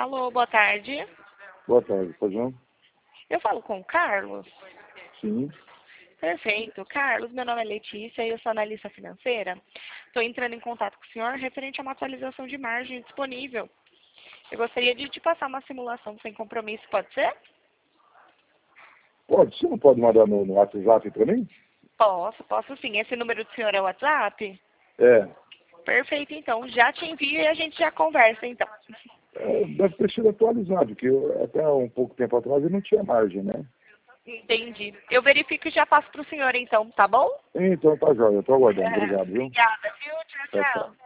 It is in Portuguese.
Alô, boa tarde. Boa tarde, pode não? Eu falo com o Carlos? Sim. Perfeito. Carlos, meu nome é Letícia e eu sou analista financeira. Estou entrando em contato com o senhor referente a uma atualização de margem disponível. Eu gostaria de te passar uma simulação sem compromisso, pode ser? Pode, você não pode mandar no WhatsApp para mim? Posso sim. Esse número do senhor é o WhatsApp? É. Perfeito, então. Já te envio e a gente já conversa, então. Deve ter sido atualizado, porque até um pouco tempo atrás eu não tinha margem, né? Entendi. Eu verifico e já passo para o senhor, então, tá bom? Então tá jóia, eu estou aguardando. Obrigado, viu? Obrigada, viu? Tchau, Tchau, tchau. tchau.